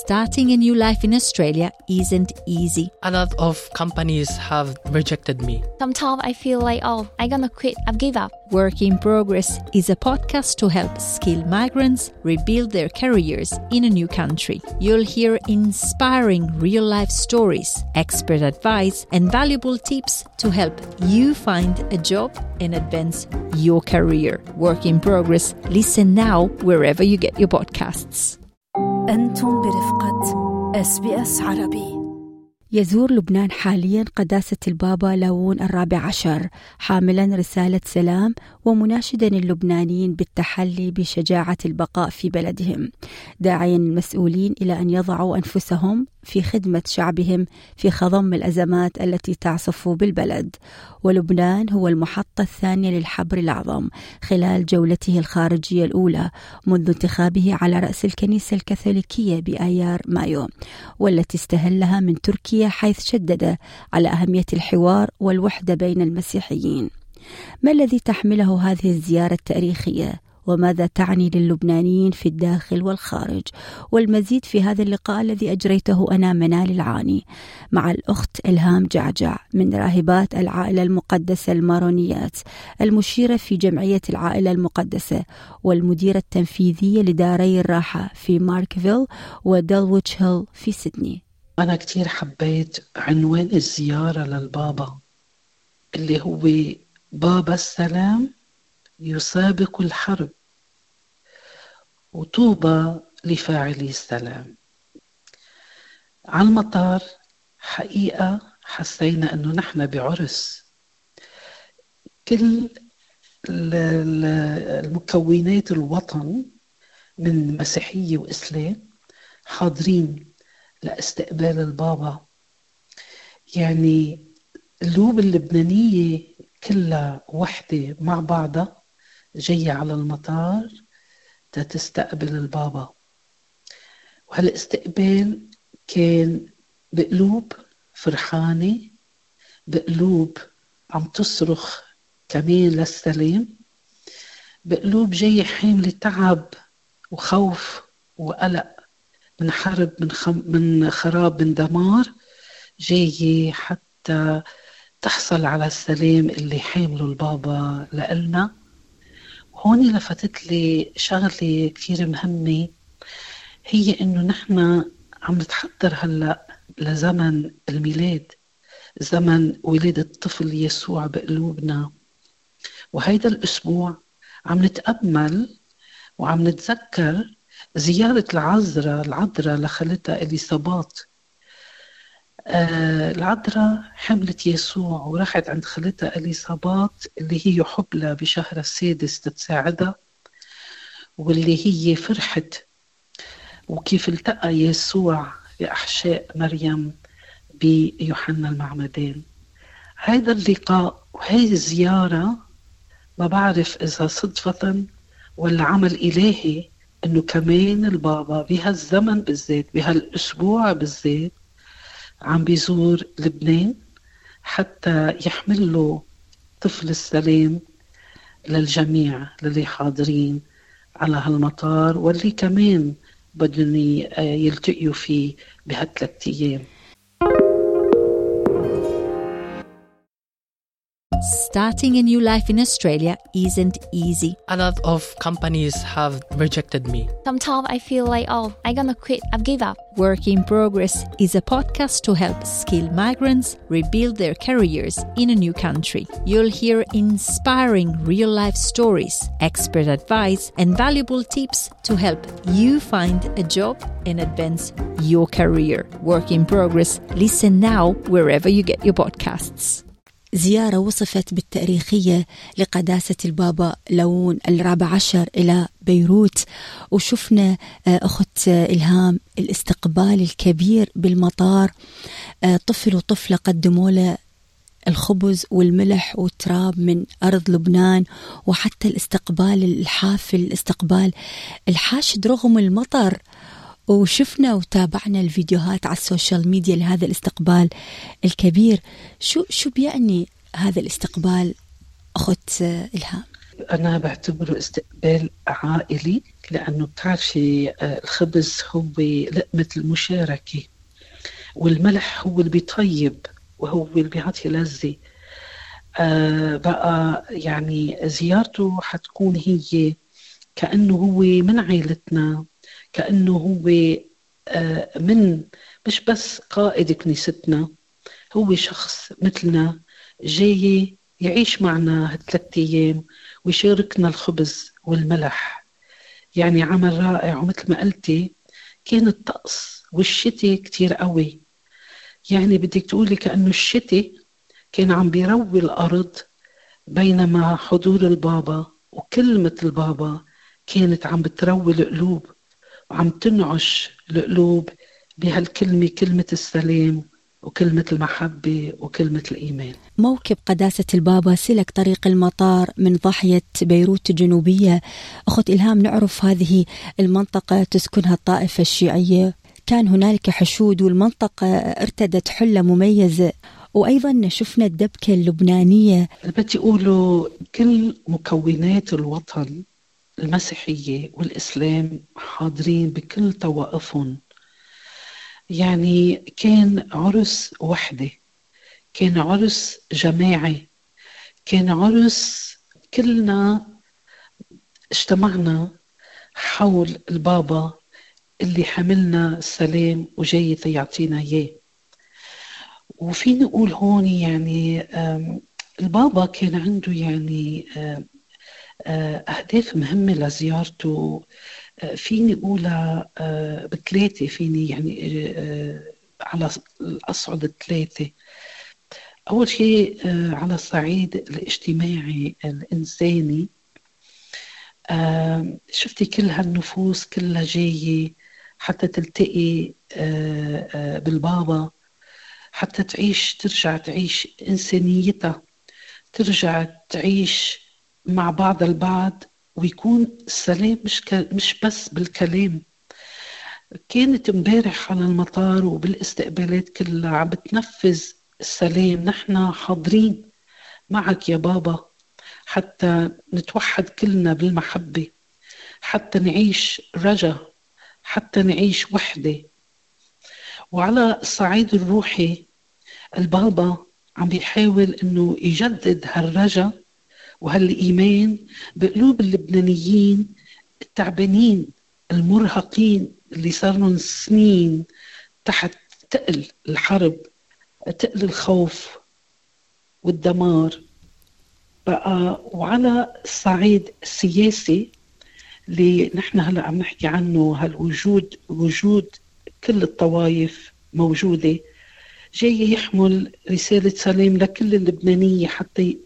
Starting a new life in Australia isn't easy. A lot of companies have rejected me. Sometimes I feel like, I'm gonna quit, I've give up. Work in Progress is a podcast to help skilled migrants rebuild their careers in a new country. You'll hear inspiring real-life stories, expert advice, and valuable tips to help you find a job and advance your career. Work in Progress. Listen now wherever you get your podcasts. أنتم برفقة SBS عربي. يزور لبنان حاليا قداسة البابا لاون 14 حاملا رسالة سلام ومناشدا اللبنانيين بالتحلي بشجاعة البقاء في بلدهم، داعيا المسؤولين إلى أن يضعوا أنفسهم في خدمة شعبهم في خضم الأزمات التي تعصف بالبلد. ولبنان هو المحطة الثانية للحبر الأعظم خلال جولته الخارجية الأولى منذ انتخابه على رأس الكنيسة الكاثوليكية بآيار مايو، والتي استهلها من تركيا، حيث شدد على أهمية الحوار والوحدة بين المسيحيين. ما الذي تحمله هذه الزيارة التاريخية؟ وماذا تعني للبنانيين في الداخل والخارج؟ والمزيد في هذا اللقاء الذي أجريته أنا منال العاني مع الأخت إلهام جعجع من راهبات العائلة المقدسة المارونيات، المشيرة في جمعية العائلة المقدسة والمديرة التنفيذية لداري الراحة في ماركفيل ودلويتش هيل في سيدني. أنا كتير حبيت عنوان الزيارة للبابا اللي هو بابا السلام يسابق الحرب وطوبى لفاعلي السلام. على المطار حقيقة حسينا أنه نحن بعرس، كل المكونات الوطن من مسيحية وإسلام حاضرين لاستقبال البابا. يعني القلوب اللبنانية كلها وحدة مع بعضها جاية على المطار تستقبل البابا. وهالاستقبال كان بقلوب فرحانة، بقلوب عم تصرخ كمان للسلام، بقلوب جاية حاملة تعب وخوف وقلق من حرب، من خراب، من دمار، جاية حتى تحصل على السلام اللي حامله البابا لإلنا. هون لفتت لي شغلة كثير مهمة، هي إنه نحن عم نتحضر هلأ لزمن الميلاد، زمن ولادة الطفل يسوع بقلوبنا. وهيدا الأسبوع عم نتأمل وعم نتذكر زيارة العذراء لخالتها إليصابات. العذراء حملت يسوع وراحت عند خالتها إليصابات اللي هي حبلى بشهر السادس تتساعدها، واللي هي فرحت وكيف التقى يسوع بأحشاء مريم بيوحنا المعمدان. هذا اللقاء وهي الزيارة ما بعرف إذا صدفة ولا عمل إلهي، إنه كمان البابا بهالزمن بالذات، بهالأسبوع بالذات، عم بيزور لبنان حتى يحمل له طفل السلام للجميع للي حاضرين على هالمطار واللي كمان بدهم يلتقيوا فيه بهالثلاث أيام. Starting a new life in Australia isn't easy. A lot of companies have rejected me. Sometimes I feel like, I'm gonna quit, I've give up. Work in Progress is a podcast to help skilled migrants rebuild their careers in a new country. You'll hear inspiring real-life stories, expert advice, and valuable tips to help you find a job and advance your career. Work in Progress. Listen now wherever you get your podcasts. زيارة وصفت بالتاريخية لقداسة البابا لاون 14 إلى بيروت، وشفنا أخت إلهام الاستقبال الكبير بالمطار. طفل وطفلة قدموا له الخبز والملح والتراب من أرض لبنان، وحتى الاستقبال الحافل، الاستقبال الحاشد رغم المطر. وشفنا وتابعنا الفيديوهات على السوشيال ميديا لهذا الاستقبال الكبير. شو بيعني هذا الاستقبال أخت إلهام؟ أنا بعتبره استقبال عائلي، لأنه بتعرفي الخبز هو لقمة المشاركة، والملح هو اللي بيطيب وهو اللي بيعطي لذة. بقى يعني زيارته حتكون هي كأنه هو من عائلتنا، كأنه هو من مش بس قائد كنيستنا، هو شخص مثلنا جاي يعيش معنا هالثلاث أيام ويشاركنا الخبز والملح. يعني عمل رائع، ومثل ما قلتي كان الطقس والشتي كتير قوي، يعني بدك تقولي كأنه الشتي كان عم بيروي الأرض، بينما حضور البابا وكلمة البابا كانت عم بتروي القلوب وعم تنعش القلوب بهالكلمة، كلمة السلام وكلمة المحبة وكلمة الإيمان. موكب قداسة البابا سلك طريق المطار من ضاحية بيروت الجنوبية. أخت إلهام، نعرف هذه المنطقة تسكنها الطائفة الشيعية، كان هنالك حشود والمنطقة ارتدت حلة مميزة، وأيضا شفنا الدبكة اللبنانية. بدي أقوله كل مكونات الوطن المسيحية والإسلام حاضرين بكل طوائفهم. يعني كان عرس وحدة، كان عرس جماعي، كان عرس كلنا اجتمعنا حول البابا اللي حملنا السلام وجاي يعطينا إياه. وفيني أقول هون يعني البابا كان عنده يعني أهداف مهمة لزيارته. فيني أقولها بثلاثة، فيني يعني على الأصعد الثلاثة. أول شيء على الصعيد الاجتماعي الإنساني، شفتي كل هالنفوس كلها جاية حتى تلتقي بالبابا، حتى ترجع تعيش إنسانيتها، ترجع تعيش مع بعض البعض، ويكون السلام مش بس بالكلام. كانت امبارح على المطار وبالاستقبالات كلها عم بتنفذ السلام، نحن حاضرين معك يا بابا حتى نتوحد كلنا بالمحبة، حتى نعيش رجا، حتى نعيش وحدة. وعلى الصعيد الروحي البابا عم بيحاول انه يجدد هالرجا وهالإيمان بقلوب اللبنانيين التعبانين المرهقين اللي صاروا سنين تحت تقل الحرب، تقل الخوف والدمار بقى. وعلى الصعيد السياسي اللي نحن هلأ عم نحكي عنه، وجود كل الطوائف موجودة، جاي يحمل رسالة سلام لكل اللبنانية حتى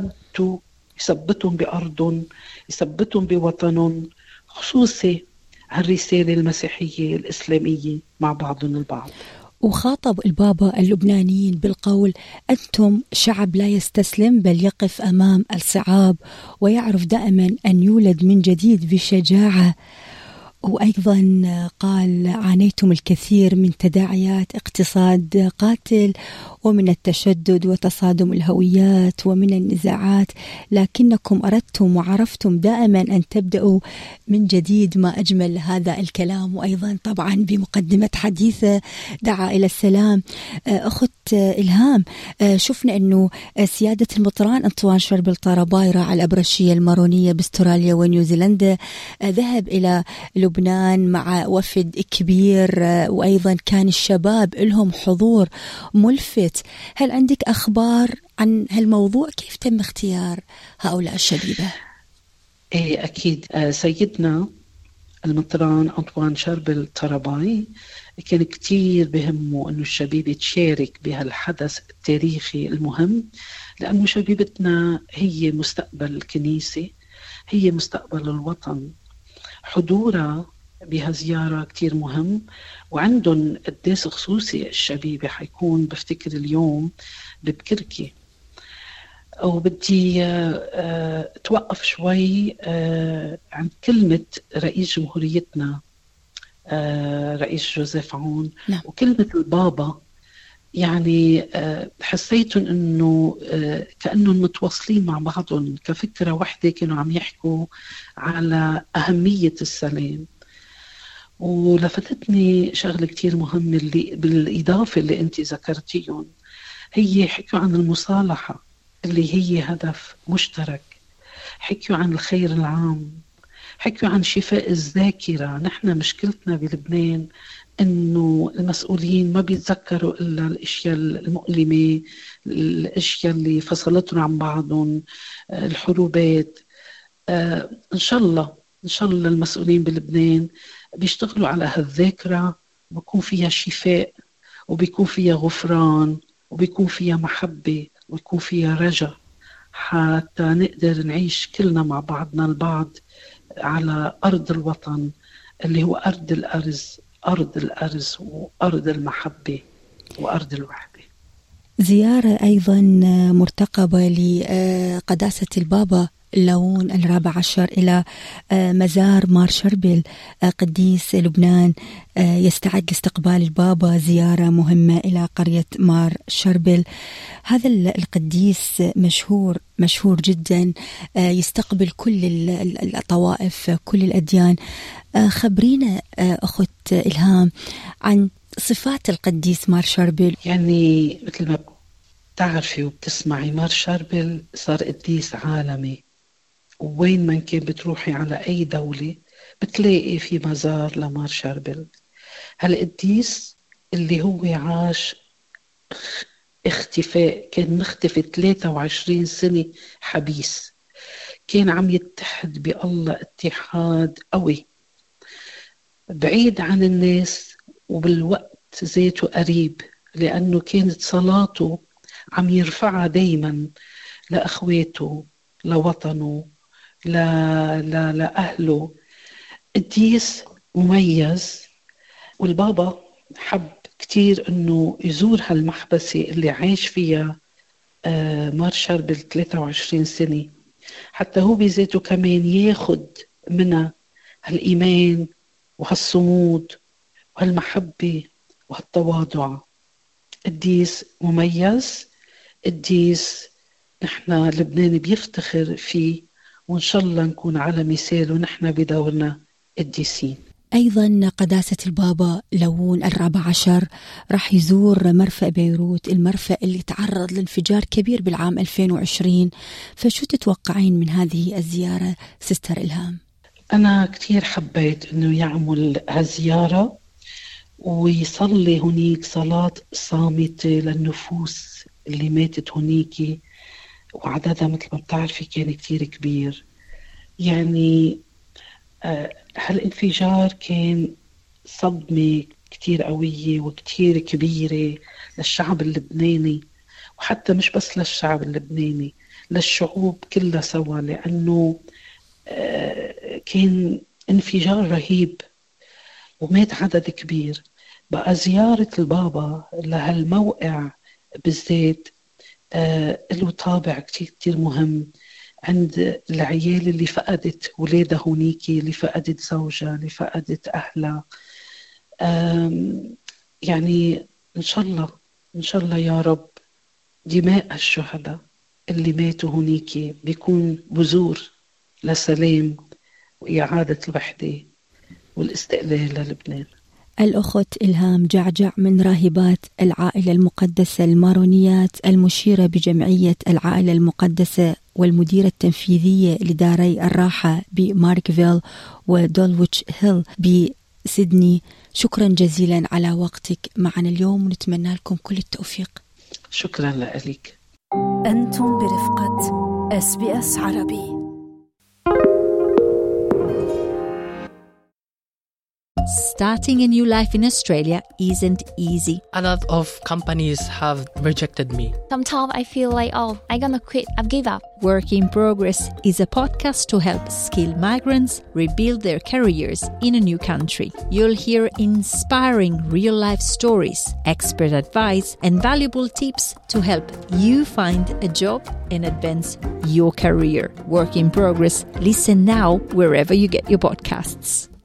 يثبتهم بأرضهم، يثبتهم بوطنهم، خصوصي هالرسالة المسيحية الإسلامية مع بعضهم البعض. وخاطب البابا اللبنانيين بالقول: أنتم شعب لا يستسلم بل يقف أمام الصعاب ويعرف دائما أن يولد من جديد بشجاعة. وأيضا قال: عانيتم الكثير من تداعيات اقتصاد قاتل ومن التشدد وتصادم الهويات ومن النزاعات، لكنكم أردتم وعرفتم دائما أن تبدأوا من جديد. ما أجمل هذا الكلام. وأيضا طبعا بمقدمة حديثة دعا إلى السلام. أخت إلهام، شفنا أنه سيادة المطران أنطوان شربل طراباي راعي الأبرشية المارونية باستراليا ونيوزيلندا ذهب إلى لبنان مع وفد كبير، وأيضا كان الشباب لهم حضور ملفت. هل عندك أخبار عن هالموضوع؟ كيف تم اختيار هؤلاء الشبيبة؟ إيه أكيد. سيدنا المطران أنطوان شربل طراباي كان كتير بهمه أنه الشبيبة تشارك بهالحدث التاريخي المهم، لأنه شبيبتنا هي مستقبل الكنيسة، هي مستقبل الوطن. حضورها بهالزيارة كتير مهم، وعندهم قداس خصوصي الشبيبة حيكون بفتكر اليوم ببكركي. وبدي توقف شوي عن كلمة رئيس جمهوريتنا رئيس جوزيف عون. نعم. وكلمة البابا يعني حسيتهم إنه كأنهم متواصلين مع بعضهم كفكرة واحدة، كانوا عم يحكوا على أهمية السلام. ولفتتني شغلة كتير مهمة اللي بالإضافة اللي أنت ذكرتيهم، هي حكوا عن المصالحة اللي هي هدف مشترك، حكوا عن الخير العام، حكوا عن شفاء الذاكرة. نحن مشكلتنا بلبنان إنه المسؤولين ما بيتذكروا إلا الأشياء المؤلمة، الأشياء اللي فصلتهم عن بعضهم، الحروبات. إن شاء الله المسؤولين بلبنان بيشتغلوا على هالذاكرة، وبيكون فيها شفاء، وبيكون فيها غفران، وبيكون فيها محبة، وبيكون فيها رجاء، حتى نقدر نعيش كلنا مع بعضنا البعض على أرض الوطن اللي هو أرض الأرز وأرض المحبة وأرض الوحدة. زيارة أيضا مرتقبة لقداسة البابا لاون الرابع عشر إلى مزار مار شربل قديس لبنان، يستعد لاستقبال البابا زيارة مهمة إلى قرية مار شربل. هذا القديس مشهور جدا، يستقبل كل الطوائف، كل الأديان. خبرينا أخت إلهام عن صفات القديس مار شربل. يعني مثل ما بتعرفي وبتسمعي، مار شربل صار قديس عالمي، وين ما كان بتروحي على أي دولة بتلاقي في مزار لمار شربل. هالقديس اللي هو عاش اختفاء، كان مختفي 23 سنة حبيس، كان عم يتحد بالله اتحاد قوي، بعيد عن الناس وبالوقت ذاته قريب، لأنه كانت صلاته عم يرفعها دايما لأخواته، لوطنه، لأهله. قديس مميز، والبابا حب كتير أنه يزور هالمحبسة اللي عايش فيها مار شربل 23 سنة، حتى هو بذاته كمان ياخد منها هالإيمان وهالصمود وهالمحبة وهالتواضع. قديس مميز، قديس نحن لبنان بيفتخر فيه، وإن شاء الله نكون على مثال ونحن بدورنا قديسين. أيضا قداسة البابا لاون الرابع عشر راح يزور مرفأ بيروت، المرفأ اللي تعرض لانفجار كبير بالعام 2020. فشو تتوقعين من هذه الزيارة سيستر إلهام؟ أنا كتير حبيت أنه يعمل هالزيارة ويصلي هنيك صلاة صامتة للنفوس اللي ماتت هنيك، وعددها مثل ما بتعرفي كان كتير كبير. يعني هالانفجار كان صدمة كتير قوية وكتير كبيرة للشعب اللبناني، وحتى مش بس للشعب اللبناني، للشعوب كلها سوا، لأنه كان انفجار رهيب ومات عدد كبير. بقى زيارة البابا لهالموقع بالذات له طابع كتير مهم عند العيال اللي فقدت ولادها هونيكي، اللي فقدت زوجها، اللي فقدت أهلها. يعني إن شاء الله يا رب دماء الشهداء اللي ماتوا هونيكي بيكون بذور لسلام وإعادة الوحدة والاستقلال للبنان. الأخت إلهام جعجع من راهبات العائلة المقدسة المارونيات، المشيرة بجمعية العائلة المقدسة والمديرة التنفيذية لداري الراحة بماركفيل ودولويتش هيل بسيدني. شكرا جزيلا على وقتك معنا اليوم، ونتمنى لكم كل التوفيق. شكرا لك. أنتم برفقة SBS عربي. Starting a new life in Australia isn't easy. A lot of companies have rejected me. Sometimes I feel like, I'm gonna quit. I've give up. Work in Progress is a podcast to help skilled migrants rebuild their careers in a new country. You'll hear inspiring real-life stories, expert advice, and valuable tips to help you find a job and advance your career. Work in Progress. Listen now wherever you get your podcasts.